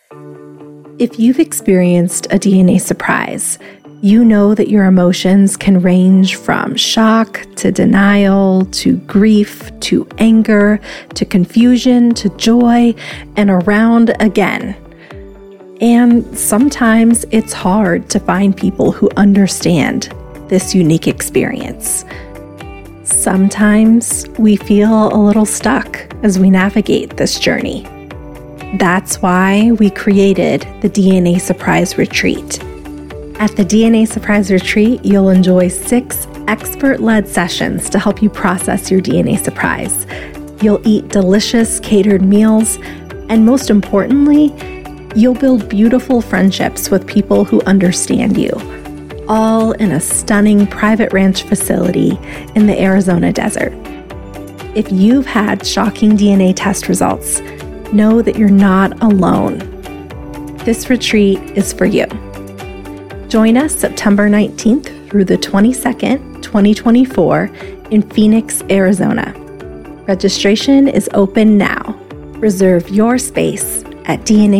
If you've experienced a DNA surprise, you know that your emotions can range from shock to denial to grief to anger to confusion to joy and around again. And sometimes it's hard to find people who understand this unique experience. Sometimes we feel a little stuck as we navigate this journey. That's why we created the DNA Surprise Retreat. At the DNA Surprise Retreat, you'll enjoy 6 expert-led sessions to help you process your DNA surprise. You'll eat delicious catered meals, and most importantly, you'll build beautiful friendships with people who understand you, all in a stunning private ranch facility in the Arizona desert. If you've had shocking DNA test results, know that you're not alone. This retreat is for you. Join us September 19th through the 22nd, 2024 in Phoenix, Arizona. Registration is open now. Reserve your space at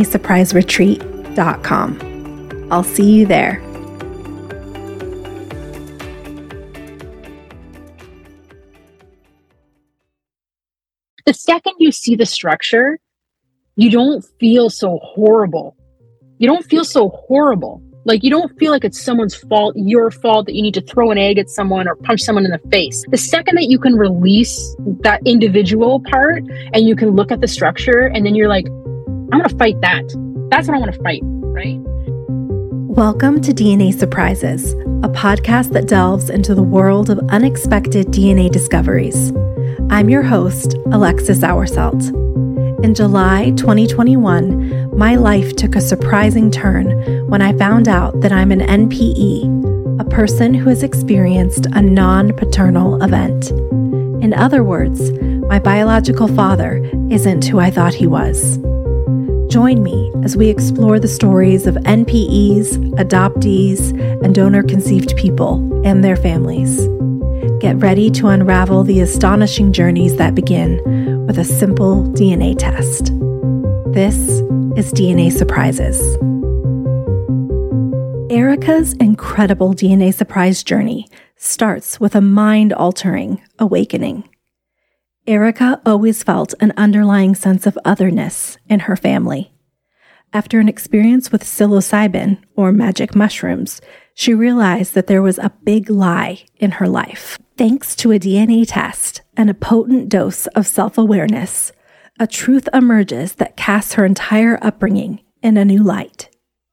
DNASurpriseRetreat.com. I'll see you there. The second you see the structure, you don't feel so horrible. You don't feel so horrible. Like, you don't feel like it's someone's fault, your fault, that you need to throw an egg at someone or punch someone in the face. The second that you can release that individual part and you can look at the structure and then you're like, I'm going to fight that. That's what I want to fight, right? Welcome to DNA Surprises, a podcast that delves into the world of unexpected DNA discoveries. I'm your host, Alexis Auersalt. In July 2021, my life took a surprising turn when I found out that I'm an NPE, a person who has experienced a non-paternal event. In other words, my biological father isn't who I thought he was. Join me as we explore the stories of NPEs, adoptees, and donor-conceived people and their families. Get ready to unravel the astonishing journeys that begin with a simple DNA test. This is DNA Surprises. Erica's incredible DNA surprise journey starts with a mind-altering awakening. Erica always felt an underlying sense of otherness in her family. After an experience with psilocybin, or magic mushrooms, she realized that there was a big lie in her life. Thanks to a DNA test and a potent dose of self-awareness, a truth emerges that casts her entire upbringing in a new light.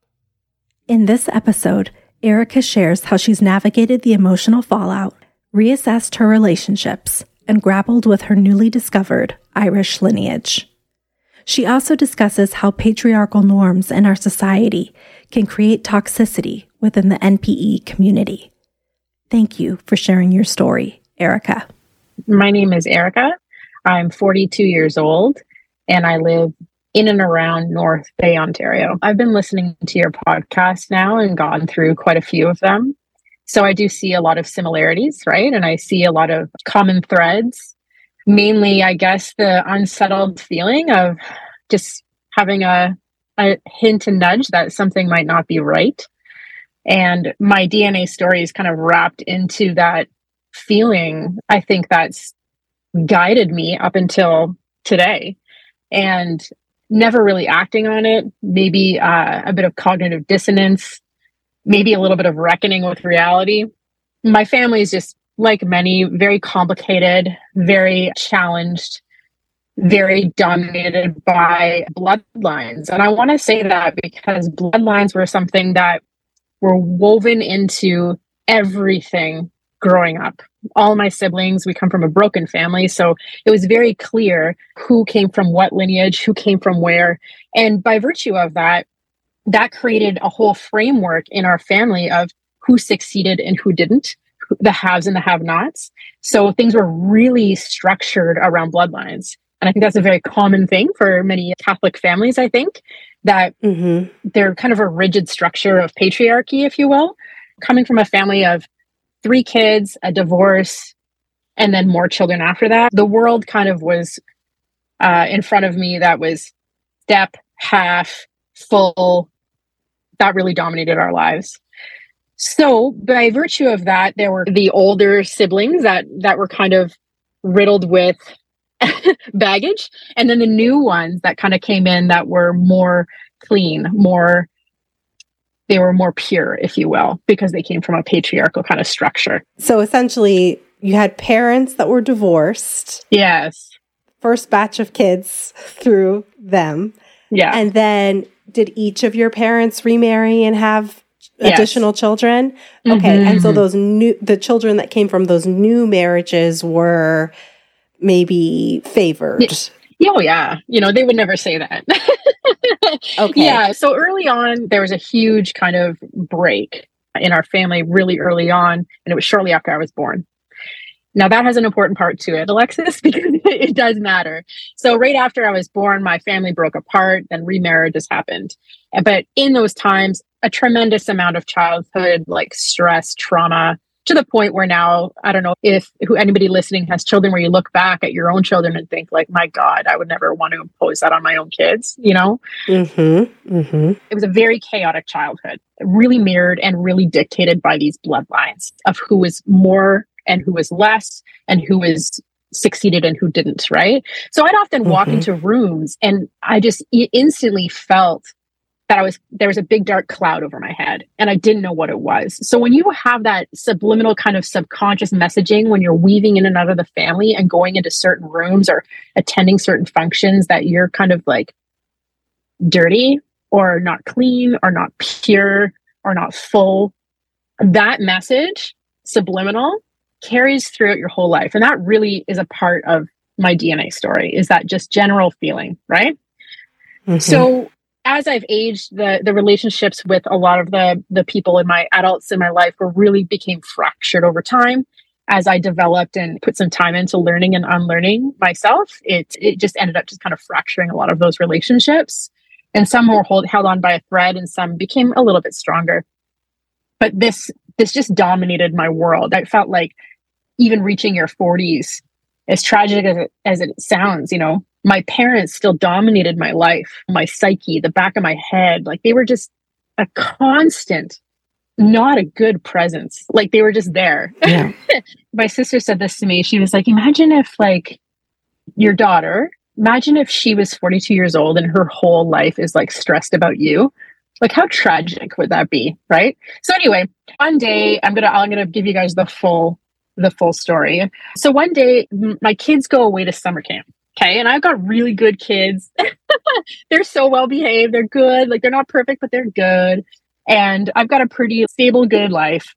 In this episode, Erica shares how she's navigated the emotional fallout, reassessed her relationships, and grappled with her newly discovered Irish lineage. She also discusses how patriarchal norms in our society can create toxicity within the NPE community. Thank you for sharing your story, Erica. My name is Erica. I'm 42 years old, and I live in and around North Bay, Ontario. I've been listening to your podcast now and gone through quite a few of them. So I do see a lot of similarities, right? And I see a lot of common threads. Mainly, I guess, the unsettled feeling of just having a hint and nudge that something might not be right. And my DNA story is kind of wrapped into that feeling. I think that's guided me up until today, and never really acting on it. Maybe a bit of cognitive dissonance, maybe a little bit of reckoning with reality. My family is just, like many, very complicated, very challenged, very dominated by bloodlines. And I want to say that because bloodlines were something that were woven into everything growing up. All my siblings, we come from a broken family. So it was very clear who came from what lineage, who came from where. And by virtue of that, that created a whole framework in our family of who succeeded and who didn't, the haves and the have-nots. So things were really structured around bloodlines. And I think that's a very common thing for many Catholic families, I think, that they're kind of a rigid structure of patriarchy, if you will. Coming from a family of 3 kids, a divorce, and then more children after that, the world kind of was in front of me that was step, half, full, that really dominated our lives. So by virtue of that, there were the older siblings that were kind of riddled with baggage. And then the new ones that kind of came in that were more clean, they were more pure, if you will, because they came from a patriarchal kind of structure. So essentially, you had parents that were divorced. Yes. First batch of kids through them. Yeah. And then did each of your parents remarry and have additional children? Okay. And so the children that came from those new marriages were maybe favored. Oh, yeah. They would never say that. Okay. Yeah. So early on, there was a huge kind of break in our family really early on. And it was shortly after I was born. Now, that has an important part to it, Alexis, because it does matter. So right after I was born, my family broke apart, then remarriages happened. But in those times, a tremendous amount of childhood, like stress, trauma, to the point where now, I don't know if anybody listening has children where you look back at your own children and think like, my God, I would never want to impose that on my own kids, It was a very chaotic childhood, really mirrored and really dictated by these bloodlines of who was more and who was less and who was succeeded and who didn't, right? So I'd often walk into rooms and I just instantly felt that there was a big dark cloud over my head and I didn't know what it was. So when you have that subliminal kind of subconscious messaging, when you're weaving in and out of the family and going into certain rooms or attending certain functions that you're kind of like dirty or not clean or not pure or not full, that message, subliminal, carries throughout your whole life. And that really is a part of my DNA story, is that just general feeling, right? So as I've aged, the relationships with a lot of the people in my adults in my life really became fractured over time. As I developed and put some time into learning and unlearning myself, it just ended up just kind of fracturing a lot of those relationships. And some were held on by a thread and some became a little bit stronger. But this just dominated my world. I felt like even reaching your 40s, as tragic as it sounds, my parents still dominated my life, my psyche, the back of my head. Like they were just a constant, not a good presence. Like they were just there. Yeah. My sister said this to me. She was like, imagine if like your daughter, imagine if she was 42 years old and her whole life is like stressed about you. Like how tragic would that be? Right. So anyway, one day I'm going to give you guys the full story. So one day my kids go away to summer camp. Okay. And I've got really good kids. They're so well behaved. They're good. Like they're not perfect, but they're good. And I've got a pretty stable, good life.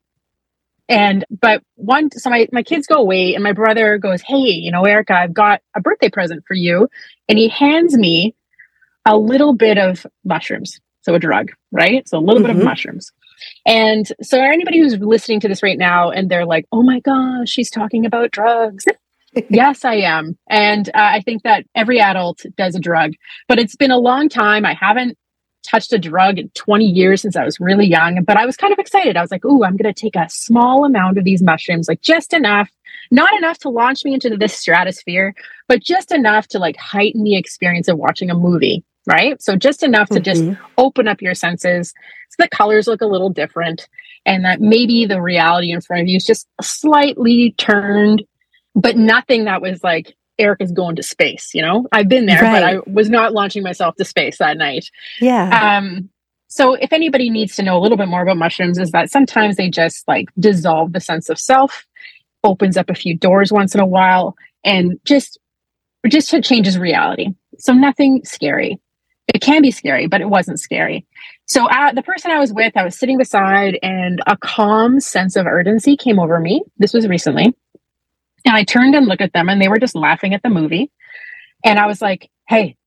But my kids go away and my brother goes, hey, Erica, I've got a birthday present for you. And he hands me a little bit of mushrooms. So a drug, right? So a little bit of mushrooms. And so anybody who's listening to this right now and they're like, oh my gosh, she's talking about drugs. Yes, I am. And I think that every adult does a drug, but it's been a long time. I haven't touched a drug in 20 years since I was really young, but I was kind of excited. I was like, ooh, I'm going to take a small amount of these mushrooms, like just enough, not enough to launch me into this stratosphere, but just enough to like heighten the experience of watching a movie, right? So just enough to just open up your senses so the colors look a little different and that maybe the reality in front of you is just slightly turned, but nothing that was like, Erica's going to space, I've been there, but I was not launching myself to space that night. Yeah. So if anybody needs to know a little bit more about mushrooms, is that sometimes they just like dissolve the sense of self, opens up a few doors once in a while, and just changes reality. So nothing scary. It can be scary, but it wasn't scary. So the person I was with, I was sitting beside, and a calm sense of urgency came over me. This was recently. And I turned and looked at them and they were just laughing at the movie. And I was like, hey,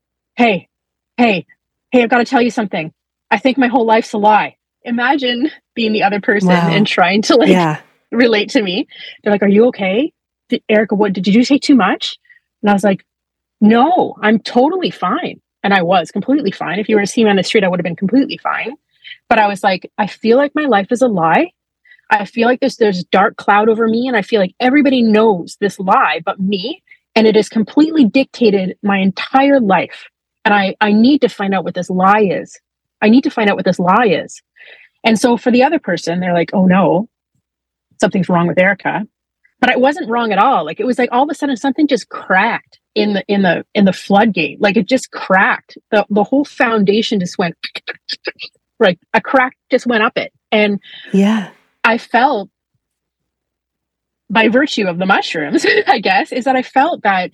I've got to tell you something. I think my whole life's a lie. Imagine being the other person and trying to relate to me. They're like, are you okay? Erica, what did you say too much? And I was like, no, I'm totally fine. And I was completely fine. If you were to see me on the street, I would have been completely fine. But I was like, I feel like my life is a lie. I feel like there's a dark cloud over me, and I feel like everybody knows this lie but me, and it has completely dictated my entire life. And I need to find out what this lie is. I need to find out what this lie is. And so for the other person, they're like, oh no, something's wrong with Erica. But it wasn't wrong at all. Like, it was like all of a sudden something just cracked in the floodgate. Like, it just cracked. The whole foundation just went like a crack just went up it. And yeah, I felt, by virtue of the mushrooms, I guess, is that I felt like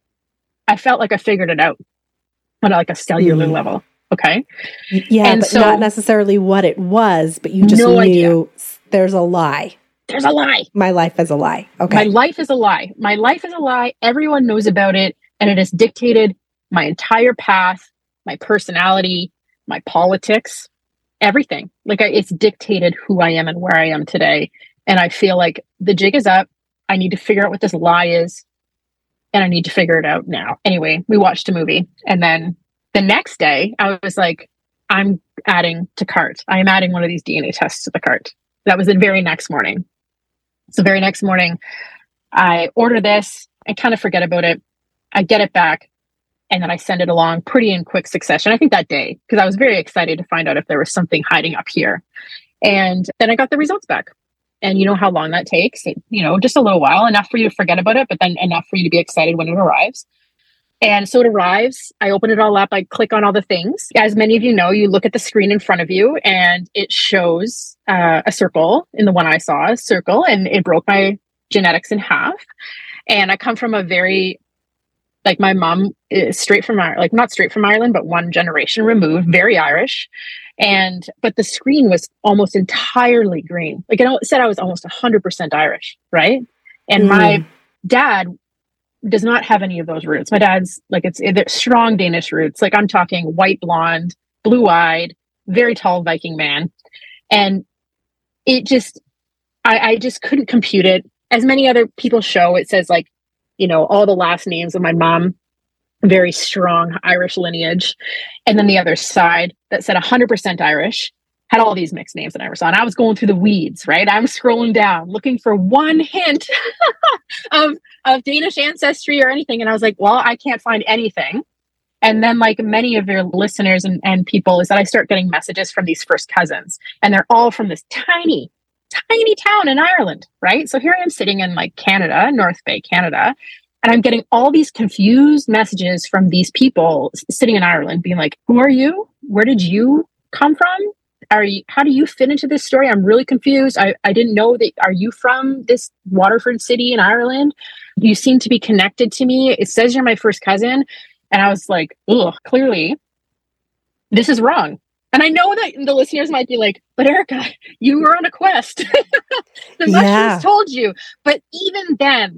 I figured it out on like a cellular level. Okay. Yeah, and but so, not necessarily what it was, but you just knew idea. There's a lie. There's a lie. My life is a lie. Okay. My life is a lie. My life is a lie. Everyone knows about it. And it has dictated my entire path, my personality, my politics, everything. Like, it's dictated who I am and where I am today. And I feel like the jig is up. I need to figure out what this lie is. And I need to figure it out now. Anyway, we watched a movie. And then the next day, I was like, I'm adding to cart. I am adding one of these DNA tests to the cart. That was the very next morning. So very next morning, I order this. I kind of forget about it. I get it back. And then I send it along pretty in quick succession. I think that day, because I was very excited to find out if there was something hiding up here. And then I got the results back. And you know how long that takes? Just a little while, enough for you to forget about it, but then enough for you to be excited when it arrives. And so it arrives. I open it all up. I click on all the things. As many of you know, you look at the screen in front of you and it shows a circle. In the one I saw, a circle, and it broke my genetics in half. And I come from a very, like, my mom is straight from Ireland, like not straight from Ireland, but one generation removed, very Irish. But the screen was almost entirely green. Like, it said I was almost 100% Irish, right? And my dad does not have any of those roots. My dad's like, they're strong Danish roots. Like, I'm talking white, blonde, blue-eyed, very tall Viking man. And it just, I just couldn't compute it. As many other people show, it says, like, all the last names of my mom, very strong Irish lineage. And then the other side that said 100% Irish had all these mixed names that I never saw. And I was going through the weeds, right? I'm scrolling down looking for one hint of Danish ancestry or anything. And I was like, well, I can't find anything. And then, like many of your listeners and people, is that I start getting messages from these first cousins. And they're all from this tiny town in Ireland, right? So here I am sitting in like Canada, North Bay, Canada. And I'm getting all these confused messages from these people sitting in Ireland being like, who are you? Where did you come from? How do you fit into this story? I'm really confused. I didn't know that. Are you from this Waterford city in Ireland? You seem to be connected to me. It says you're my first cousin. And I was like, ugh, clearly this is wrong. And I know that the listeners might be like, but Erica, you were on a quest. The mushrooms told you. But even then,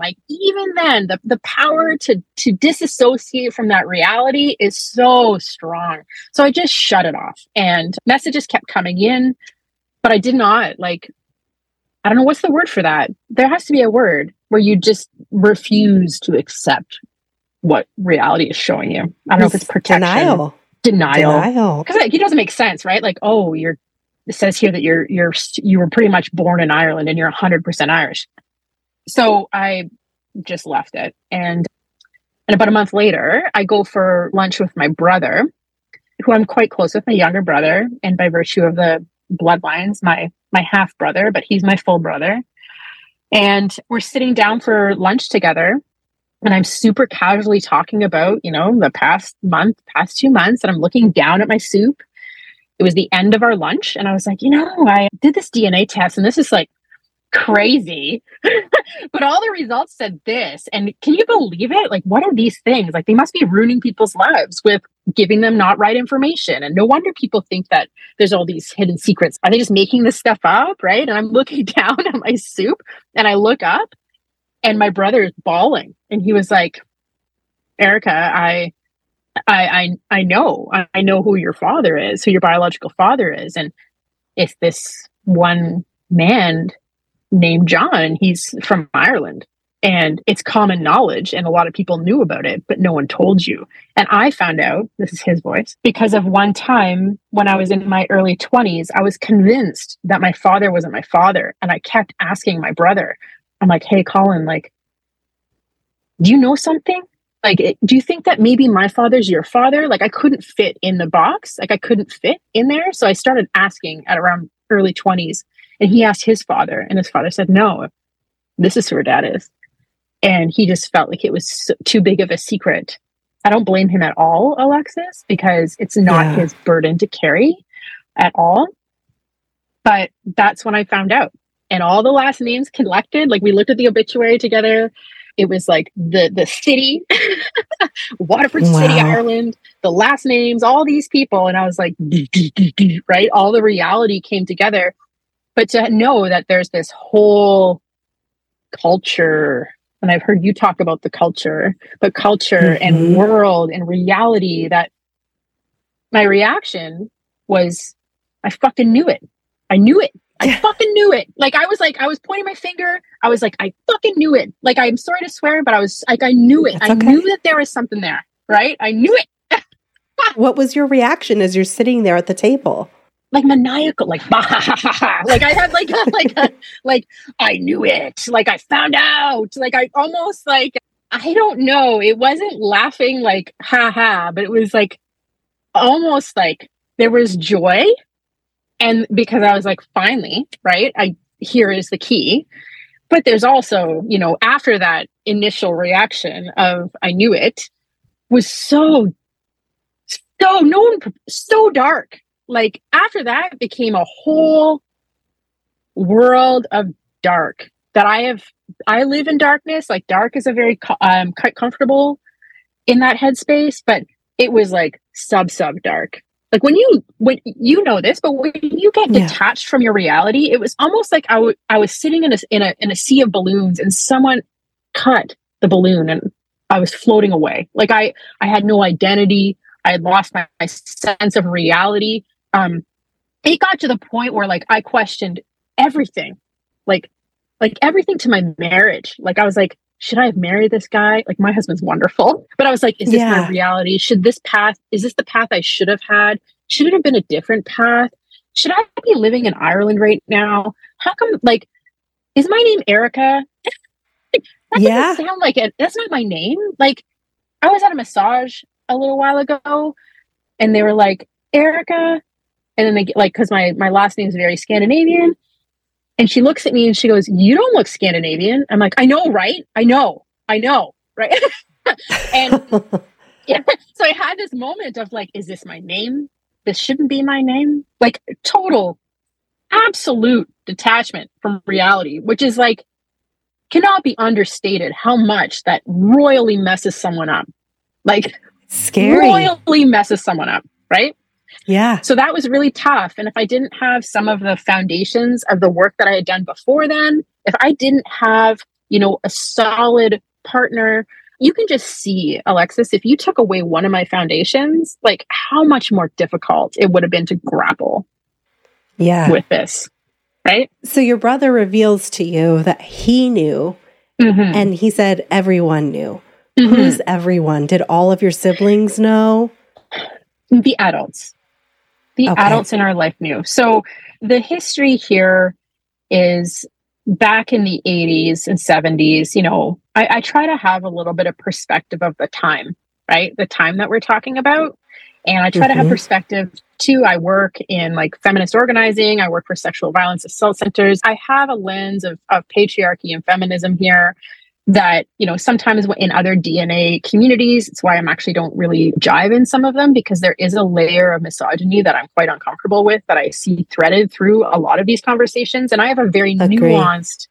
the power to disassociate from that reality is so strong. So I just shut it off. And messages kept coming in, but I did not, I don't know, what's the word for that? There has to be a word where you just refuse to accept what reality is showing you. I don't know if it's protection. Denial. Because it doesn't make sense, right? Like, oh, it says here that you were pretty much born in Ireland and you're 100% Irish. So I just left it. And about a month later, I go for lunch with my brother, who I'm quite close with, my younger brother, and by virtue of the bloodlines, my half brother, but he's my full brother. And we're sitting down for lunch together. And I'm super casually talking about, the past 2 months, and I'm looking down at my soup. It was the end of our lunch. And I was like, I did this DNA test and this is like crazy, but all the results said this. And can you believe it? Like, what are these things? Like, they must be ruining people's lives with giving them not right information. And no wonder people think that there's all these hidden secrets. Are they just making this stuff up? Right. And I'm looking down at my soup and I look up. And my brother is bawling, and he was like, "Erica, I know who your father is, who your biological father is, and it's this one man named John. He's from Ireland, and it's common knowledge, and a lot of people knew about it, but no one told you. And I found out, this is his voice, because of one time when I was in my early 20s, I was convinced that my father wasn't my father, and I kept asking my brother." I'm like, hey, Colin, like, do you know something? Like, do you think that maybe my father's your father? Like, I couldn't fit in the box. Like, I couldn't fit in there. So I started asking at around early 20s. And he asked his father, and his father said, no, this is who her dad is. And he just felt like it was too big of a secret. I don't blame him at all, Alexis, because it's not his burden to carry at all. But that's when I found out. And all the last names collected, like we looked at the obituary together. It was like the city, Waterford City, Ireland, the last names, all these people. And I was like, right? All the reality came together. But to know that there's this whole culture, and I've heard you talk about the culture, but culture and world and reality, that my reaction was, I fucking knew it. I knew it. I fucking knew it. Like, I was pointing my finger. I was like, I fucking knew it. Like, I'm sorry to swear, but I was like, I knew it. I knew that there was something there, right? I knew it. What was your reaction as you're sitting there at the table? Like maniacal, like, bah, ha, ha, ha, ha. Like I had like, I knew it. Like, I found out. Like, I almost like, I don't know. It wasn't laughing like, ha ha, but it was like, almost like there was joy. And because I was like, finally, right? Here is the key. But there's also, you know, after that initial reaction of I knew it was so dark. Like, after that, it became a whole world of dark that I live in darkness. Like, dark is a very quite comfortable in that headspace, but it was like sub dark. Like, when you know this, but when you get detached from your reality, it was almost like I was sitting in a sea of balloons, and someone cut the balloon and I was floating away. Like, I had no identity. I had lost my sense of reality. It got to the point where, like, I questioned everything, like everything to my marriage. Like, I was like, should I have married this guy? Like, my husband's wonderful, but I was like, is this my reality? Is this the path I should have had? Should it have been a different path? Should I be living in Ireland right now? How come, like, is my name Erica? That doesn't sound like it. That's not my name. Like, I was at a massage a little while ago, and they were like, Erica. And then they get, like, because my last name is very Scandinavian. And she looks at me and she goes, you don't look Scandinavian. I'm like, I know, right? I know, right? And so I had this moment of like, is this my name? This shouldn't be my name. Like, total, absolute detachment from reality, which is like, cannot be understated how much that royally messes someone up. Like, scary. Royally messes someone up, right? Yeah. So that was really tough. And if I didn't have some of the foundations of the work that I had done before then, if I didn't have, you know, a solid partner, you can just see, Alexis, if you took away one of my foundations, like how much more difficult it would have been to grapple with this, right? So your brother reveals to you that he knew, and he said everyone knew. Who's everyone? Did all of your siblings know? The adults. The adults in our life knew. So the history here is back in the 80s and 70s, you know, I try to have a little bit of perspective of the time, right? The time that we're talking about. And I try to have perspective too. I work in like feminist organizing. I work for sexual violence assault centers. I have a lens of patriarchy and feminism here that, you know, sometimes in other DNA communities, it's why I'm actually don't really jive in some of them, because there is a layer of misogyny that I'm quite uncomfortable with, that I see threaded through a lot of these conversations. And I have a very nuanced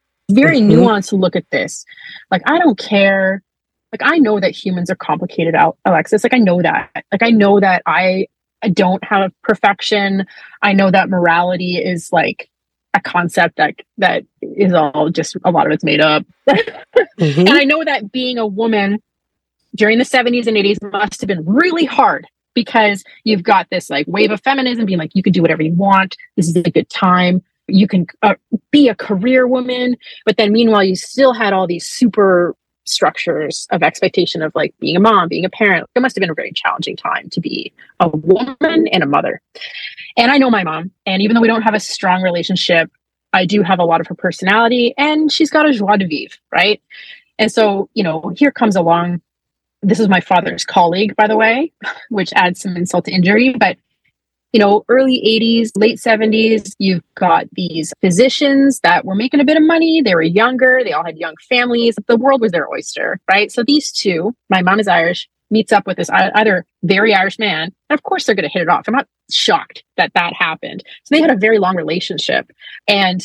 look at this. Like, I don't care. Like, I know that humans are complicated, Alexis. Like, I know that. Like, I know that I don't have perfection. I know that morality is like a concept that is all just, a lot of it's made up. And I know that being a woman during the 70s and 80s must have been really hard, because you've got this like wave of feminism being like, you can do whatever you want. This is a good time. You can be a career woman. But then meanwhile, you still had all these super structures of expectation of like being a mom, being a parent. It must have been a very challenging time to be a woman and a mother. And I know my mom, and even though we don't have a strong relationship, I do have a lot of her personality, and she's got a joie de vivre, right? And so, you know, here comes along this is my father's colleague, by the way, which adds some insult to injury. But, early 80s, late 70s, you've got these physicians that were making a bit of money. They were younger. They all had young families. The world was their oyster, right? So these two, my mom is Irish, meets up with this other very Irish man. And of course, they're going to hit it off. I'm not shocked that happened. So they had a very long relationship. And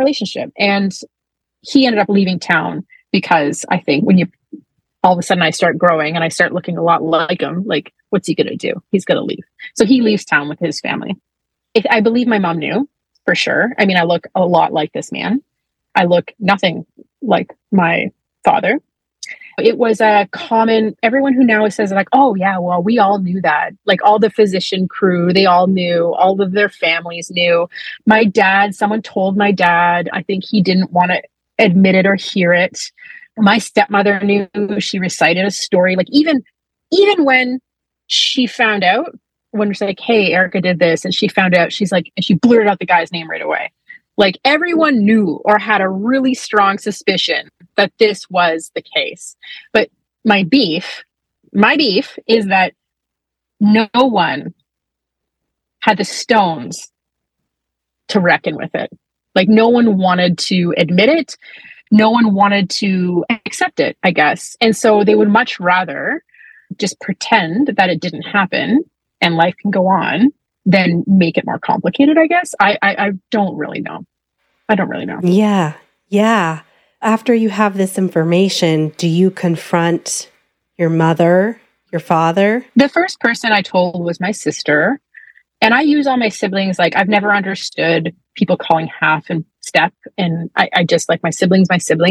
he ended up leaving town because I think when all of a sudden I start growing and I start looking a lot like him, like, what's he going to do? He's going to leave. So he leaves town with his family. I believe my mom knew for sure. I mean, I look a lot like this man. I look nothing like my father. It was a common, everyone who now says like, oh yeah, well, we all knew that. Like all the physician crew, they all knew, all of their families knew. My dad, someone told my dad, I think he didn't want to admit it or hear it. My stepmother knew. She recited a story. Like even when she found out, when it's like, hey, Erica did this, and she found out, she's like, and she blurted out the guy's name right away. Like everyone knew or had a really strong suspicion that this was the case. But my beef is that no one had the stones to reckon with it. Like no one wanted to admit it. No one wanted to accept it, I guess. And so they would much rather just pretend that it didn't happen and life can go on than make it more complicated, I guess. I don't really know. I don't really know. Yeah. Yeah. After you have this information, do you confront your mother, your father? The first person I told was my sister. And I use all my siblings. Like I've never understood people calling half and step. And I just like my sibling.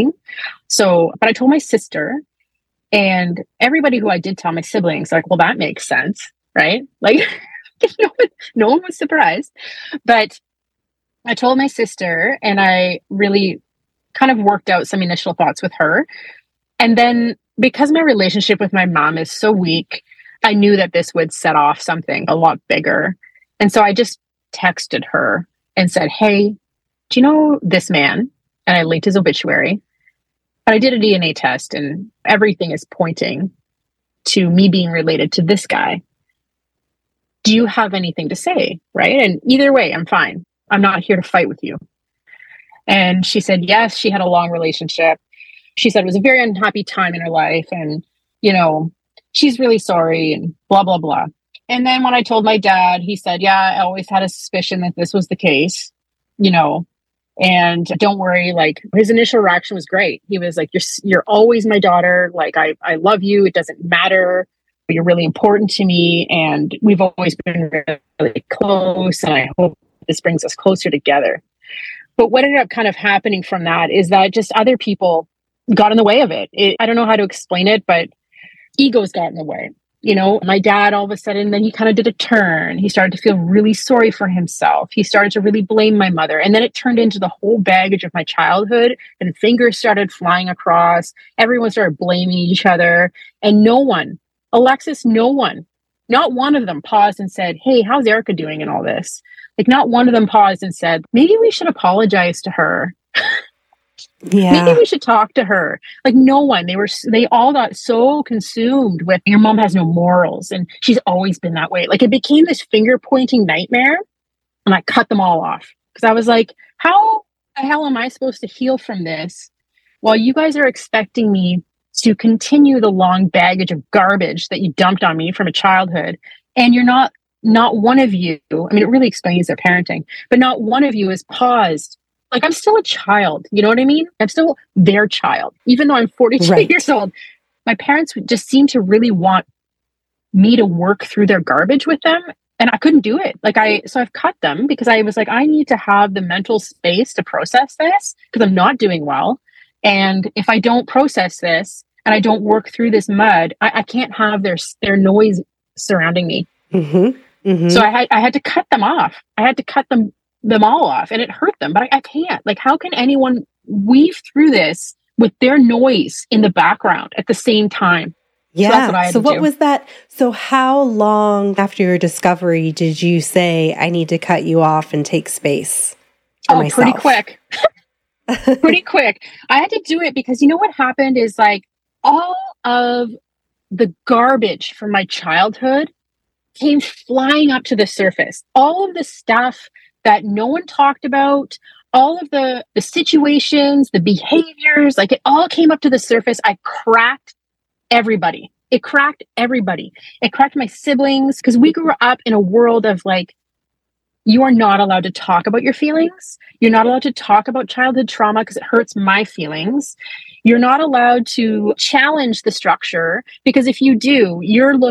So, but I told my sister, and everybody who I did tell my siblings, like, well, that makes sense, right? Like no one was surprised. But I told my sister, and I really kind of worked out some initial thoughts with her. And then because my relationship with my mom is so weak, I knew that this would set off something a lot bigger. And so I just texted her and said, hey, do you know this man? And I linked his obituary. But I did a DNA test and everything is pointing to me being related to this guy. Do you have anything to say? Right? And either way, I'm fine. I'm not here to fight with you. And she said, yes, she had a long relationship. She said it was a very unhappy time in her life. And, she's really sorry and blah, blah, blah. And then when I told my dad, he said, yeah, I always had a suspicion that this was the case, and don't worry, like his initial reaction was great. He was like, you're always my daughter. Like, I love you. It doesn't matter. You're really important to me. And we've always been really close. And I hope this brings us closer together. But what ended up kind of happening from that is that just other people got in the way of it. I don't know how to explain it, but egos got in the way. My dad, all of a sudden, then he kind of did a turn. He started to feel really sorry for himself. He started to really blame my mother. And then it turned into the whole baggage of my childhood, and fingers started flying across. Everyone started blaming each other. And no one, Alexis, no one, not one of them paused and said, hey, how's Erica doing in all this? Like not one of them paused and said, maybe we should apologize to her. Yeah. Maybe we should talk to her. Like no one. They all got so consumed with your mom has no morals and she's always been that way. Like it became this finger pointing nightmare, and I cut them all off because I was like, how the hell am I supposed to heal from this while you guys are expecting me to continue the long baggage of garbage that you dumped on me from a childhood, and you're not one of you. I mean, it really explains their parenting, but not one of you is paused. Like I'm still a child. You know what I mean? I'm still their child. Even though I'm 42 years old, my parents just seem to really want me to work through their garbage with them. And I couldn't do it. So I've cut them because I was like, I need to have the mental space to process this because I'm not doing well. And if I don't process this and I don't work through this mud, I can't have their noise surrounding me. Mm-hmm. Mm-hmm. So I had to cut them off. I had to cut them all off, and it hurt them, but I can't. Like, how can anyone weave through this with their noise in the background at the same time? Yeah. So that's what I had to do. What was that? So how long after your discovery did you say, I need to cut you off and take space for myself? Pretty quick. Pretty quick. I had to do it because you know what happened is like all of the garbage from my childhood came flying up to the surface. All of the stuff that no one talked about, all of the situations, the behaviors, like it all came up to the surface. I cracked everybody. It cracked everybody. It cracked my siblings, because we grew up in a world of like, you are not allowed to talk about your feelings. You're not allowed to talk about childhood trauma because it hurts my feelings. You're not allowed to challenge the structure, because if you do,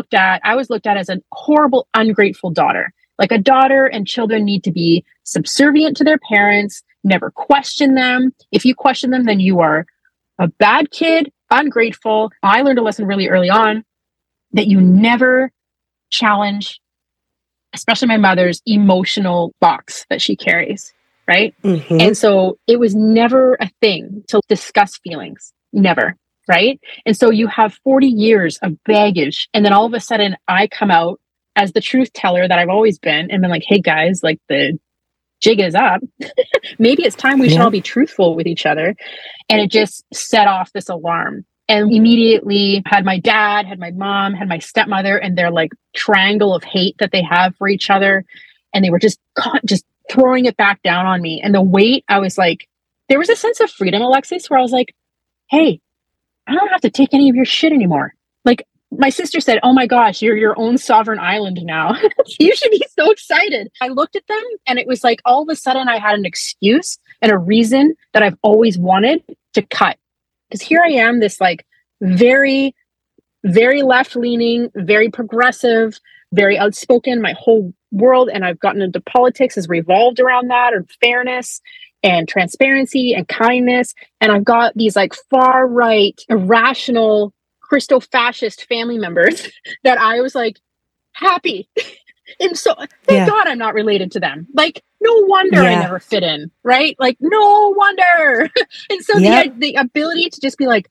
I was looked at as a horrible, ungrateful daughter. Like, a daughter and children need to be subservient to their parents, never question them. If you question them, then you are a bad kid, ungrateful. I learned a lesson really early on that you never challenge, especially my mother's emotional box that she carries, right? Mm-hmm. And so it was never a thing to discuss feelings, never, right? And so you have 40 years of baggage, and then all of a sudden I come out as the truth teller that I've always been, and been like, hey guys, like, the jig is up. Maybe it's time we should all be truthful with each other. And it just set off this alarm. And immediately had my dad, had my mom, had my stepmother, and their like triangle of hate that they have for each other. And they were just throwing it back down on me. And the weight, I was like, there was a sense of freedom, Alexis, where I was like, hey, I don't have to take any of your shit anymore. Like, my sister said, oh my gosh, you're your own sovereign island now. You should be so excited. I looked at them, and it was like, all of a sudden I had an excuse and a reason that I've always wanted to cut. Because here I am, this like very, very left-leaning, very progressive, very outspoken. My whole world, and I've gotten into politics, has revolved around that, or fairness and transparency and kindness. And I've got these like far-right, irrational, Christo-fascist family members that I was like happy. And so thank God I'm not related to them. Like, no wonder I never fit in, right? Like, no wonder. And so the ability to just be like,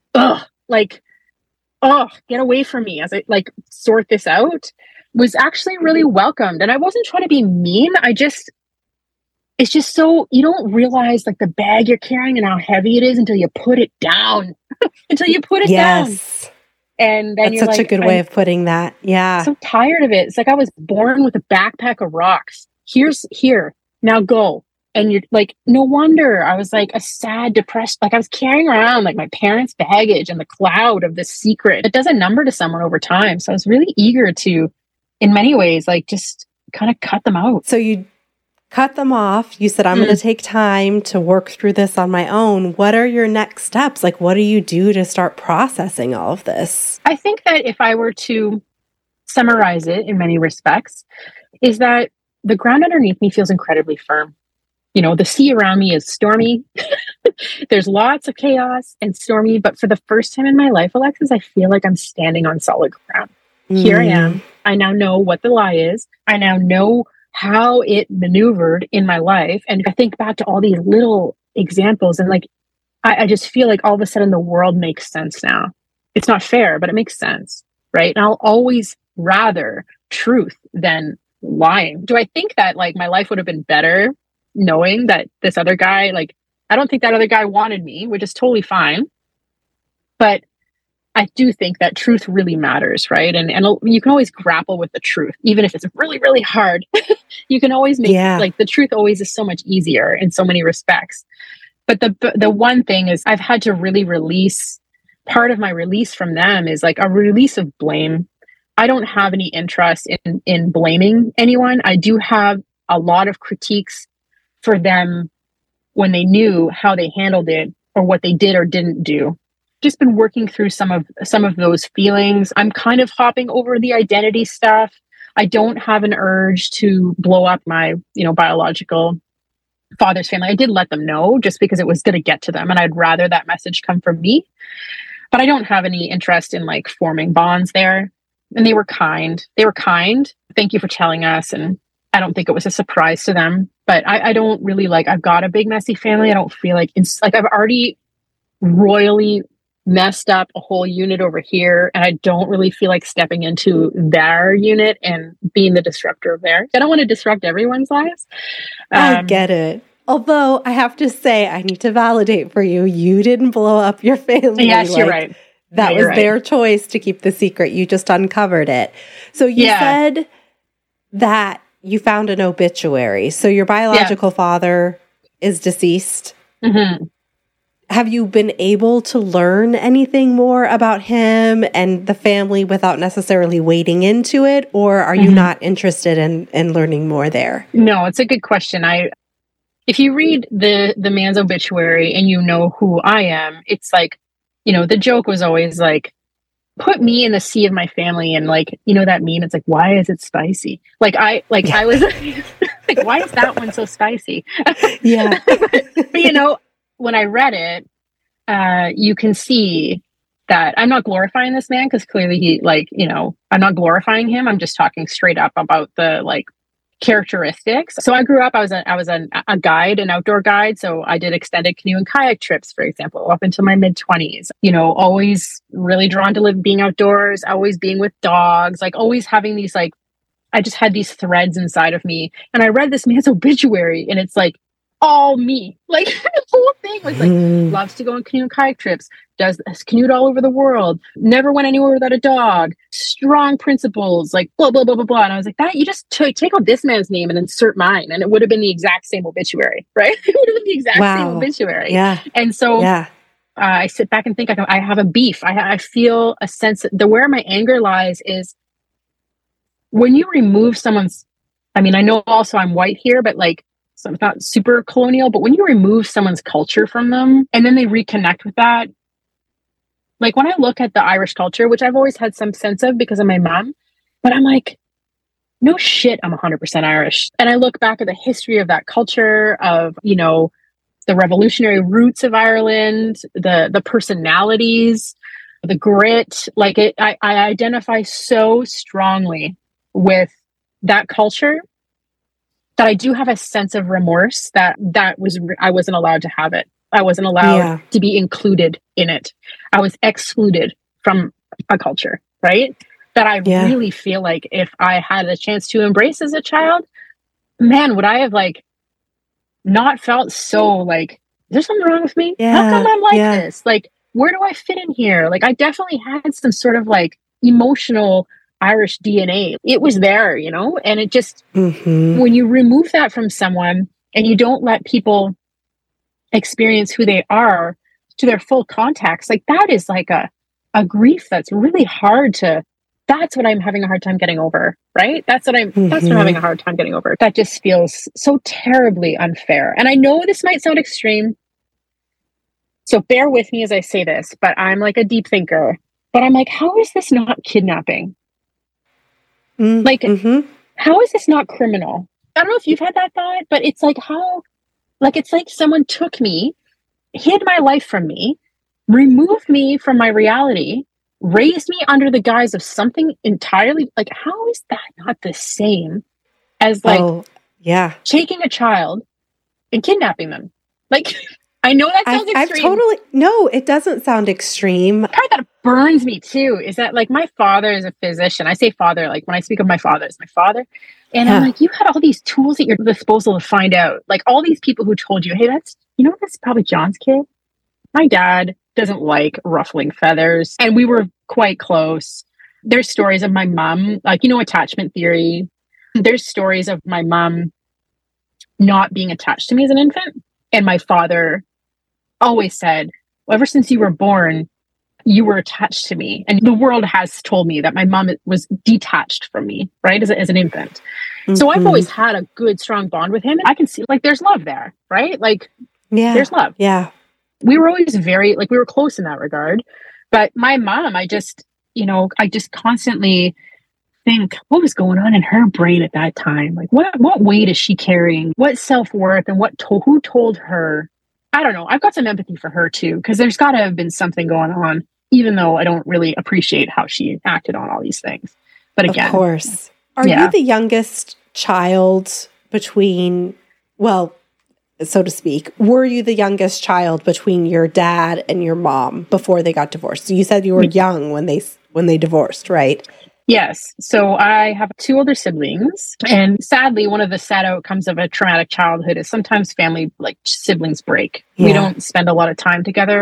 get away from me as I like sort this out was actually really welcomed. And I wasn't trying to be mean. It's just so, you don't realize like the bag you're carrying and how heavy it is until you put it down. Until you put it down. And then that's such a good way of putting that. Yeah. I'm so tired of it. It's like I was born with a backpack of rocks. Here, now go. And you're like, no wonder I was like a sad, depressed, like I was carrying around like my parents' baggage and the cloud of this secret. It does a number to someone over time. So I was really eager to, in many ways, like just kind of cut them out. So you cut them off. You said, I'm going to take time to work through this on my own. What are your next steps? Like, what do you do to start processing all of this? I think that if I were to summarize it in many respects, is that the ground underneath me feels incredibly firm. You know, the sea around me is stormy. There's lots of chaos and stormy, but for the first time in my life, Alexis, I feel like I'm standing on solid ground. Here I am. I now know what the lie is. I now know how it maneuvered in my life. And I think back to all these little examples, and like, I just feel like all of a sudden the world makes sense now. It's not fair, but it makes sense, right? And I'll always rather truth than lying. Do I think that like my life would have been better knowing that this other guy, like, I don't think that other guy wanted me, which is totally fine. But I do think that truth really matters, right? And you can always grapple with the truth, even if it's really, really hard. You can always make like the truth always is so much easier in so many respects. But the one thing is I've had to really release, part of my release from them is like a release of blame. I don't have any interest in blaming anyone. I do have a lot of critiques for them when they knew how they handled it or what they did or didn't do. Just been working through some of those feelings. I'm kind of hopping over the identity stuff. I don't have an urge to blow up my, biological father's family. I did let them know just because it was going to get to them, and I'd rather that message come from me. But I don't have any interest in like forming bonds there. And they were kind. Thank you for telling us. And I don't think it was a surprise to them. But I don't really I've got a big messy family. I don't feel like I've already royally messed up a whole unit over here, and I don't really feel like stepping into their unit and being the disruptor of theirs. I don't want to disrupt everyone's lives. I get it. Although I have to say, I need to validate for you, you didn't blow up your family. Yes, you're right. that was their choice to keep the secret. You just uncovered it. So you said that you found an obituary. So your biological father is deceased. Mm-hmm. Have you been able to learn anything more about him and the family without necessarily wading into it? Or are you not interested in learning more there? No, it's a good question. If you read the man's obituary and you know who I am, it's like, you know, the joke was always like, put me in the sea of my family, and like, you know, that meme, it's like, why is it spicy? I was like, why is that one so spicy? Yeah. but, you know, when I read it, you can see that I'm not glorifying this man, because clearly he, like, you know, I'm not glorifying him. I'm just talking straight up about the like characteristics. So I grew up, I was a guide, an outdoor guide. So I did extended canoe and kayak trips, for example, up until my mid-20s. You know, always really drawn to being outdoors, always being with dogs, like always having these, like, I just had these threads inside of me. And I read this man's obituary, and it's like all me. Like the whole thing was like, loves to go on canoe and kayak trips, has canoed all over the world, never went anywhere without a dog, strong principles, like blah, blah, blah, blah, blah. And I was like, that you just take out this man's name and insert mine, and it would have been the exact same obituary, right? It would have been the exact same obituary. Yeah. And so I sit back and think, I have a beef. I feel a sense that where my anger lies is when you remove someone's, I mean, I know also I'm white here, but like, so it's not super colonial, but when you remove someone's culture from them and then they reconnect with that, like when I look at the Irish culture, which I've always had some sense of because of my mom, but I'm like, no shit, I'm 100% Irish. And I look back at the history of that culture, of, you know, the revolutionary roots of Ireland, the personalities, the grit, like I identify so strongly with that culture that I do have a sense of remorse that I wasn't allowed to have it. I wasn't allowed to be included in it. I was excluded from a culture, right? That I really feel like if I had a chance to embrace as a child, man, would I have like not felt so like, is there something wrong with me? How come I'm like this? Like, where do I fit in here? Like, I definitely had some sort of like emotional Irish DNA. It was there, you know, and it just, when you remove that from someone and you don't let people experience who they are to their full context, like that is like a grief that's really hard to, that's what I'm having a hard time getting over, right? That's what I'm having a hard time getting over. That just feels so terribly unfair. And I know this might sound extreme, so bear with me as I say this, but I'm like a deep thinker, but I'm like, how is this not kidnapping? Like, how is this not criminal? I don't know if you've had that thought, but it's like how, like, it's like someone took me, hid my life from me, removed me from my reality, raised me under the guise of something entirely, like, how is that not the same as like, taking a child and kidnapping them? Like, I know that sounds extreme. No, it doesn't sound extreme. The part that burns me too is that like my father is a physician. I say father, like when I speak of my father, it's my father. And I'm like, you had all these tools at your disposal to find out. Like all these people who told you, hey, that's probably John's kid. My dad doesn't like ruffling feathers. And we were quite close. There's stories of my mom, like, you know, attachment theory. There's stories of my mom not being attached to me as an infant. And my father always said, well, ever since you were born, you were attached to me. And the world has told me that my mom was detached from me, right? As an infant. So I've always had a good, strong bond with him. And I can see like, there's love there, right? Like, there's love. Yeah. We were always we were close in that regard. But my mom, I just constantly think, what was going on in her brain at that time? Like, what weight is she carrying? What self-worth and who told her? I don't know. I've got some empathy for her too, because there's got to have been something going on, even though I don't really appreciate how she acted on all these things. But again, of course. Are you the youngest child between, well, so to speak, were you the youngest child between your dad and your mom before they got divorced? So you said you were young when they divorced, right? Yes. So I have 2 older siblings, and sadly, one of the sad outcomes of a traumatic childhood is sometimes family, like siblings break. We don't spend a lot of time together.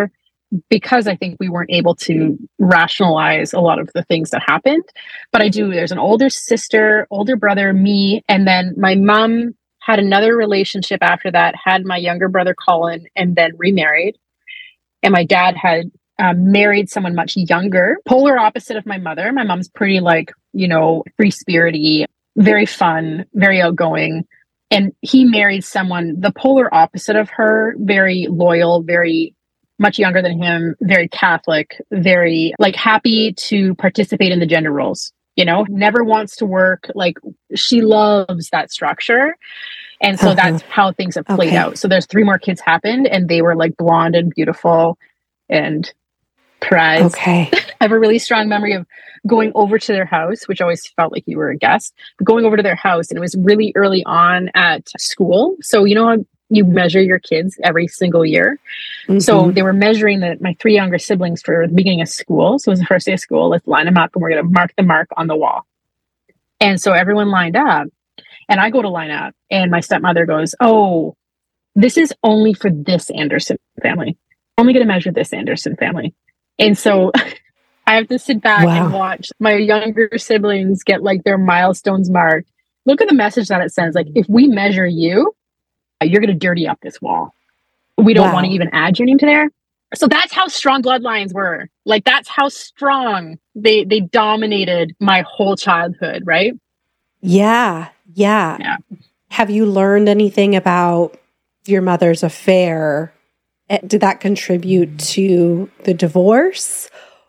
because I think we weren't able to rationalize a lot of the things that happened. But I do, there's an older sister, older brother, me, and then my mom had another relationship after that, had my younger brother Colin, and then remarried. And my dad had married someone much younger, polar opposite of my mother. My mom's pretty like, free-spirity, very fun, very outgoing. And he married someone, the polar opposite of her, very loyal, very much younger than him, very Catholic, very like happy to participate in the gender roles, never wants to work. Like she loves that structure. And so that's how things have played out. So there's 3 more kids happened and they were like blonde and beautiful and prized. Okay. I have a really strong memory of going over to their house, which always felt like you were a guest, but going over to their house, and it was really early on at school. So, you measure your kids every single year. Mm-hmm. So they were measuring my 3 younger siblings for the beginning of school. So it was the first day of school. Let's line them up and we're going to mark the mark on the wall. And so everyone lined up and I go to line up and my stepmother goes, "Oh, this is only for this Anderson family. Only going to measure this Anderson family." And so I have to sit back and watch my younger siblings get like their milestones marked. Look at the message that it sends. Like, if we measure you, you're going to dirty up this wall. We don't want to even add your name to there. So that's how strong bloodlines were. Like, that's how strong they dominated my whole childhood, right? Yeah. Have you learned anything about your mother's affair? Did that contribute to the divorce,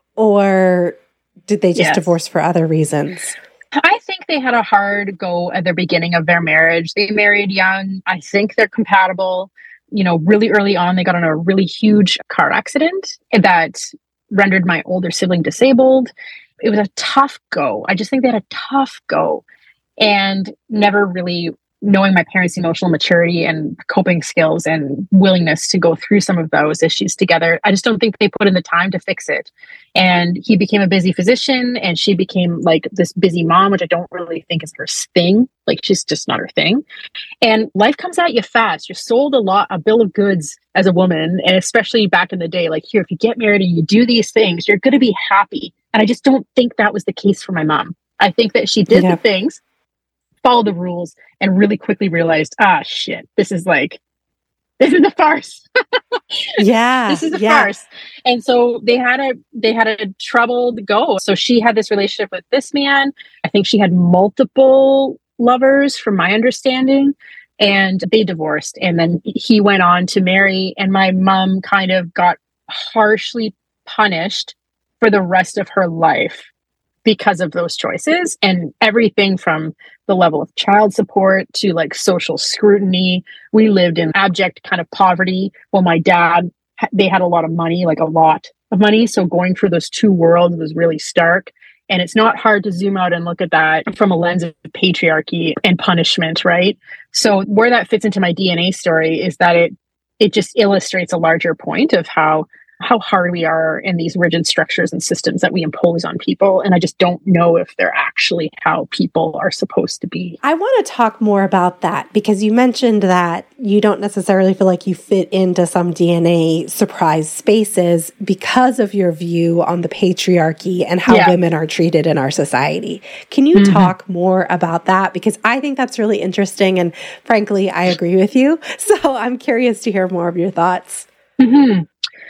or did they just divorce for other reasons? I think they had a hard go at the beginning of their marriage. They married young. I think they're compatible. Really early on, they got in a really huge car accident that rendered my older sibling disabled. It was a tough go. I just think they had a tough go, and never really knowing my parents' emotional maturity and coping skills and willingness to go through some of those issues together. I just don't think they put in the time to fix it. And he became a busy physician and she became like this busy mom, which I don't really think is her thing. Like, she's just not her thing. And life comes at you fast. You're sold a bill of goods as a woman. And especially back in the day, like, here, if you get married and you do these things, you're going to be happy. And I just don't think that was the case for my mom. I think that she did the things, follow the rules, and really quickly realized, shit, this is a farce. This is a farce. And so they had a troubled go. So she had this relationship with this man. I think she had multiple lovers from my understanding, and they divorced. And then he went on to marry, and my mom kind of got harshly punished for the rest of her life because of those choices, and everything from the level of child support to like social scrutiny. We lived in abject kind of poverty. Well, my dad, they had a lot of money, like a lot of money. So going through those 2 worlds was really stark. And it's not hard to zoom out and look at that from a lens of patriarchy and punishment, right? So where that fits into my DNA story is that it just illustrates a larger point of how hard we are in these rigid structures and systems that we impose on people. And I just don't know if they're actually how people are supposed to be. I want to talk more about that, because you mentioned that you don't necessarily feel like you fit into some DNA surprise spaces because of your view on the patriarchy and how women are treated in our society. Can you talk more about that? Because I think that's really interesting. And frankly, I agree with you. So I'm curious to hear more of your thoughts. Mm-hmm.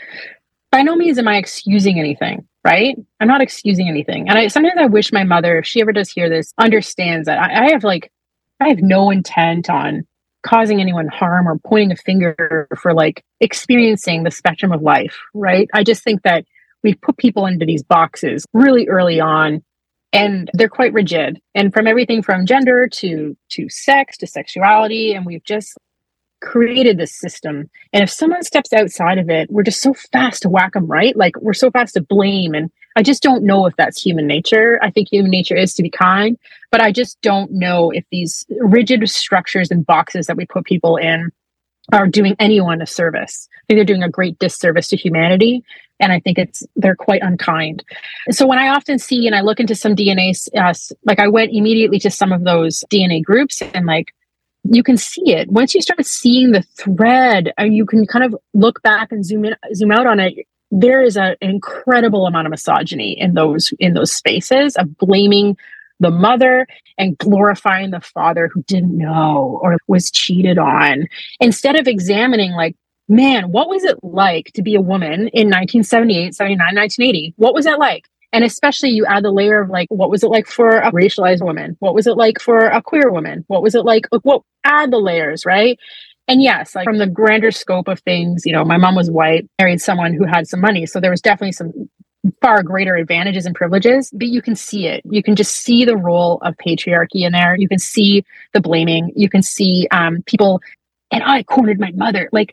By no means am I excusing anything, right? I'm not excusing anything. And sometimes I wish my mother, if she ever does hear this, understands that I have no intent on causing anyone harm or pointing a finger for like experiencing the spectrum of life, right? I just think that we've put people into these boxes really early on, and they're quite rigid. And from everything from gender to sex to sexuality, and we've just created this system. And if someone steps outside of it, we're just so fast to whack them, right? Like, we're so fast to blame. And I just don't know if that's human nature. I think human nature is to be kind, but I just don't know if these rigid structures and boxes that we put people in are doing anyone a service. I think they're doing a great disservice to humanity. And I think they're quite unkind. So when I often see, and I look into some DNA, like I went immediately to some of those DNA groups, and like, you can see it. Once you start seeing the thread, and you can kind of look back and zoom out on it, there is an incredible amount of misogyny in those spaces of blaming the mother and glorifying the father who didn't know or was cheated on, instead of examining, like, man, what was it like to be a woman in 1978, 79, 1980? What was that like? And especially you add the layer of, like, what was it like for a racialized woman? What was it like for a queer woman? What was it like? Well, add the layers, right? And yes, like, from the grander scope of things, you know, my mom was white, married someone who had some money. So there was definitely some far greater advantages and privileges, but you can see it. You can just see the role of patriarchy in there. You can see the blaming. You can see people, and I cornered my mother. Like,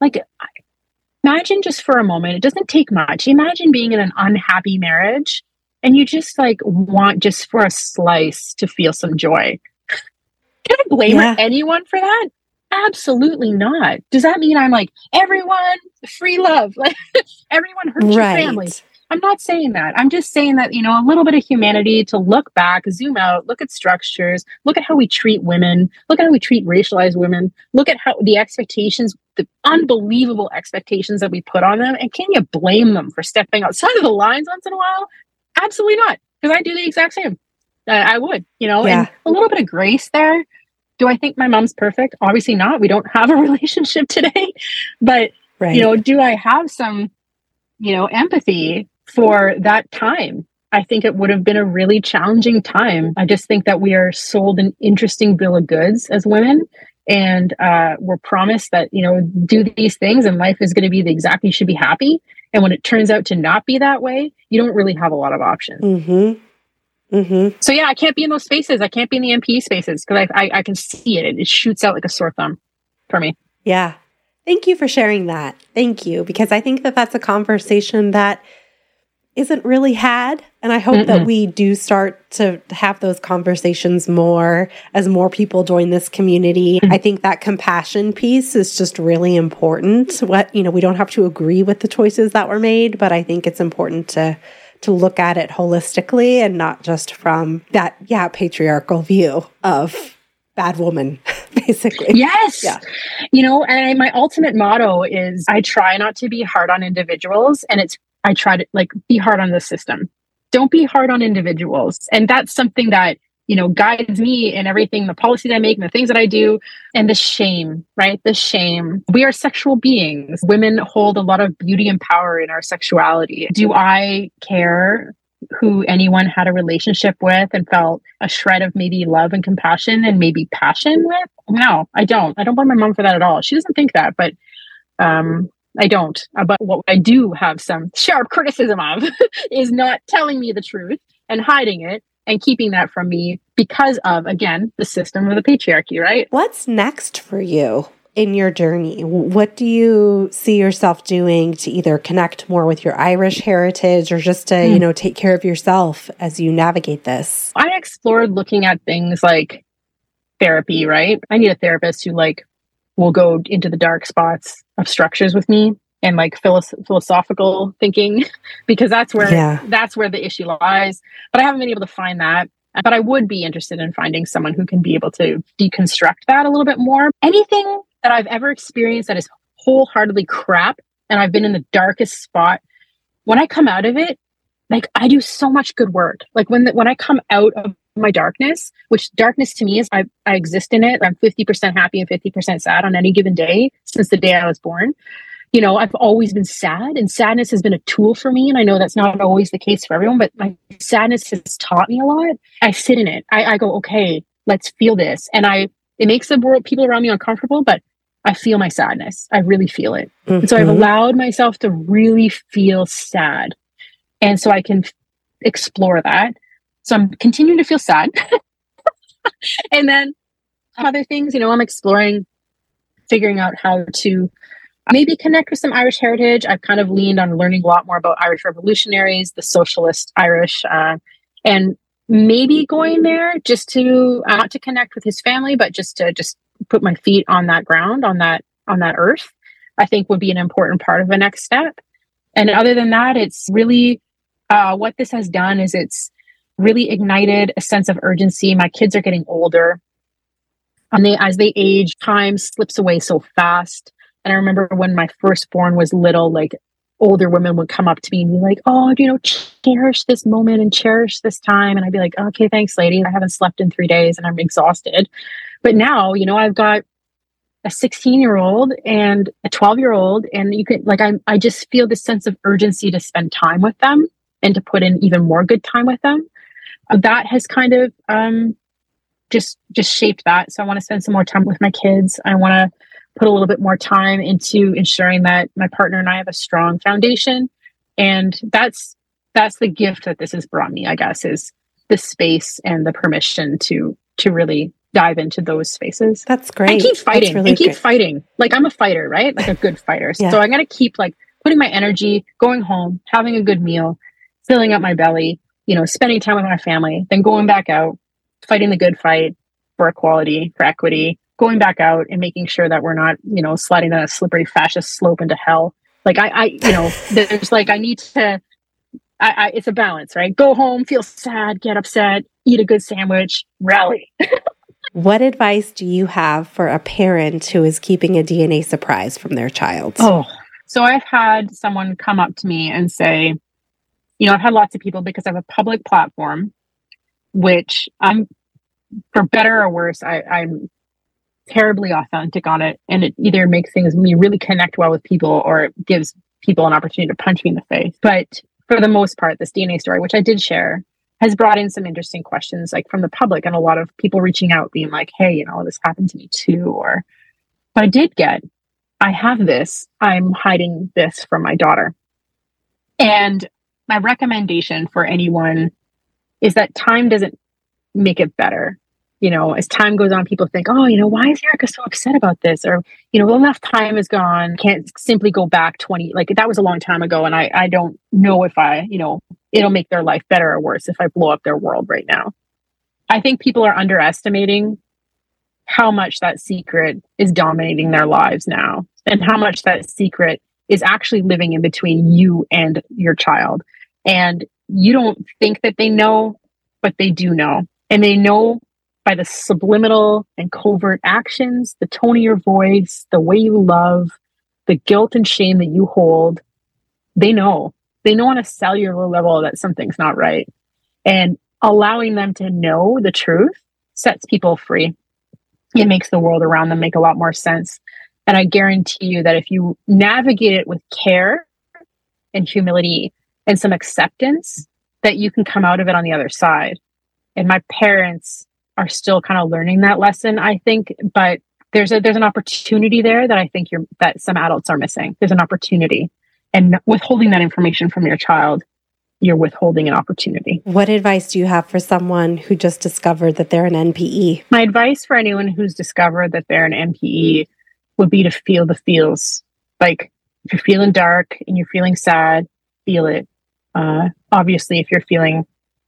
imagine just for a moment, it doesn't take much. Imagine being in an unhappy marriage and you just, like, want just for a slice to feel some joy. Can I blame anyone for that? Absolutely not. Does that mean I'm like, everyone, free love, like, everyone hurts your family? I'm not saying that. I'm just saying that, you know, a little bit of humanity, to look back, zoom out, look at structures, look at how we treat women, look at how we treat racialized women, look at how the expectations, the unbelievable expectations that we put on them. And can you blame them for stepping outside of the lines once in a while? Absolutely not. Because I do the exact same. I would, you know, and a little bit of grace there. Do I think my mom's perfect? Obviously not. We don't have a relationship today. But, you know, do I have some, you know, empathy for that time? I think it would have been a really challenging time. I just think that we are sold an interesting bill of goods as women. And we're promised that, you know, do these things and life is going to be the exact, you should be happy. And when it turns out to not be that way, you don't really have a lot of options. So yeah, I can't be in those spaces. I can't be in the NPE spaces because I can see it. It shoots out like a sore thumb for me. Yeah. Thank you for sharing that. Thank you. Because I think that that's a conversation that isn't really had. And I hope that we do start to have those conversations more as more people join this community. I think that compassion piece is just really important. You know, we don't have to agree with the choices that were made, but I think it's important to look at it holistically and not just from that, patriarchal view of bad woman, basically. Yes. Yeah. You know, and my ultimate motto is I try not to be hard on individuals, and I try to, like, be hard on the system. Don't be hard on individuals. And that's something that, you know, guides me in everything, the policies I make and the things that I do. And the shame, right? The shame. We are sexual beings. Women hold a lot of beauty and power in our sexuality. Do I care who anyone had a relationship with and felt a shred of maybe love and compassion and maybe passion with? No, I don't. I don't blame my mom for that at all. She doesn't think that, but I don't. But what I do have some sharp criticism of is not telling me the truth and hiding it and keeping that from me because of, again, the system of the patriarchy, right? What's next for you in your journey? What do you see yourself doing to either connect more with your Irish heritage or just to, you know, take care of yourself as you navigate this? I explored looking at things like therapy, right? I need a therapist who, like, will go into the dark spots of structures with me and, like, philosophical thinking, because that's where the issue lies. But I haven't been able to find that. But I would be interested in finding someone who can be able to deconstruct that a little bit more. Anything that I've ever experienced that is wholeheartedly crap, and I've been in the darkest spot, when I come out of it, like, I do so much good work. Like, when I come out of my darkness, which darkness to me is I exist in it. I'm 50% happy and 50% sad on any given day since the day I was born. You know, I've always been sad, and sadness has been a tool for me. And I know that's not always the case for everyone, but my sadness has taught me a lot. I sit in it. I go, okay, let's feel this. And it makes the people around me uncomfortable, but I feel my sadness. I really feel it. And so I've allowed myself to really feel sad. And so I can explore that. So I'm continuing to feel sad. And then other things, you know, I'm exploring, figuring out how to maybe connect with some Irish heritage. I've kind of leaned on learning a lot more about Irish revolutionaries, the socialist Irish, and maybe going there just to, not to connect with his family, but just to put my feet on that ground, on that earth, I think would be an important part of the next step. And other than that, it's really, what this has done is it's really ignited a sense of urgency. My kids are getting older, and as they age, time slips away so fast. And I remember when my firstborn was little, like, older women would come up to me and be like, oh, cherish this moment and cherish this time. And I'd be like, okay, thanks, lady. I haven't slept in 3 days and I'm exhausted. But now, I've got a 16-year-old and a 12-year-old, and you can I just feel this sense of urgency to spend time with them and to put in even more good time with them. That has kind of just shaped that. So I want to spend some more time with my kids. I want to put a little bit more time into ensuring that my partner and I have a strong foundation. And that's the gift that this has brought me, I guess, is the space and the permission to really dive into those spaces. That's great. I keep fighting. Like, I'm a fighter, right? Like a good fighter. Yeah. So I'm going to keep putting my energy, going home, having a good meal, filling up my belly, spending time with my family, then going back out, fighting the good fight for equality, for equity, going back out and making sure that we're not, sliding down a slippery fascist slope into hell. There's I need to, it's a balance, right? Go home, feel sad, get upset, eat a good sandwich, rally. What advice do you have for a parent who is keeping a DNA surprise from their child? Oh, so I've had someone come up to me and say, I've had lots of people, because I have a public platform, which I'm, for better or worse, I'm terribly authentic on it. And it either makes me really connect well with people, or it gives people an opportunity to punch me in the face. But for the most part, this DNA story, which I did share, has brought in some interesting questions, from the public, and a lot of people reaching out being like, hey, this happened to me too. But I have this, I'm hiding this from my daughter. And my recommendation for anyone is that time doesn't make it better. As time goes on, people think, oh, why is Erica so upset about this? Or, enough time is gone. Can't simply go back 20, that was a long time ago. And I don't know if it'll make their life better or worse if I blow up their world right now. I think people are underestimating how much that secret is dominating their lives now, and how much that secret is actually living in between you and your child. And you don't think that they know, but they do know. And they know by the subliminal and covert actions, the tone of your voice, the way you love, the guilt and shame that you hold. They know on a cellular level that something's not right. And allowing them to know the truth sets people free. It makes the world around them make a lot more sense. And I guarantee you that if you navigate it with care and humility and some acceptance, that you can come out of it on the other side. And my parents are still kind of learning that lesson, I think, but there's an opportunity there that I think that some adults are missing. There's an opportunity, and withholding that information from your child, you're withholding an opportunity. What advice do you have for someone who just discovered that they're an NPE? My advice for anyone who's discovered that they're an NPE would be to feel the feels. If you're feeling dark and you're feeling sad, feel it. Obviously, if you're feeling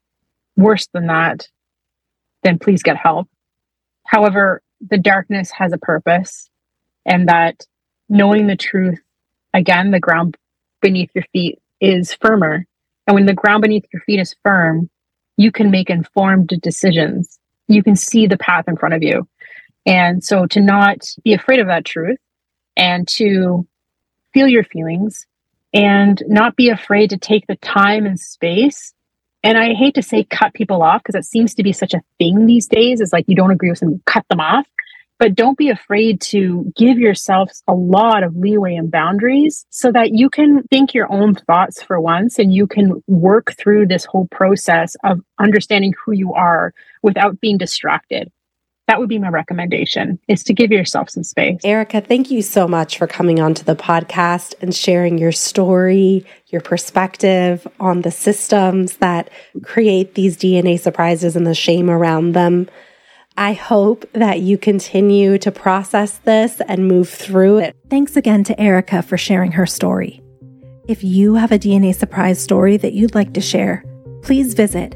worse than that, then please get help. However, the darkness has a purpose, and that knowing the truth, again, the ground beneath your feet is firmer. And when the ground beneath your feet is firm, you can make informed decisions. You can see the path in front of you. And so to not be afraid of that truth, and to feel your feelings, and not be afraid to take the time and space. And I hate to say cut people off, because it seems to be such a thing these days. It's you don't agree with them, cut them off. But don't be afraid to give yourself a lot of leeway and boundaries, so that you can think your own thoughts for once, and you can work through this whole process of understanding who you are without being distracted. That would be my recommendation, is to give yourself some space. Erica, thank you so much for coming onto the podcast and sharing your story, your perspective on the systems that create these DNA surprises and the shame around them. I hope that you continue to process this and move through it. Thanks again to Erica for sharing her story. If you have a DNA surprise story that you'd like to share, please visit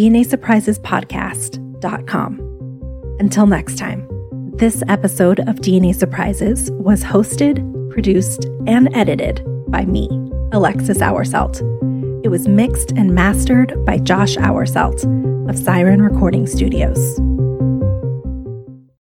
DNAsurprisespodcast.com. Until next time, this episode of DNA Surprises was hosted, produced, and edited by me, Alexis Auerselt. It was mixed and mastered by Josh Auerselt of Siren Recording Studios.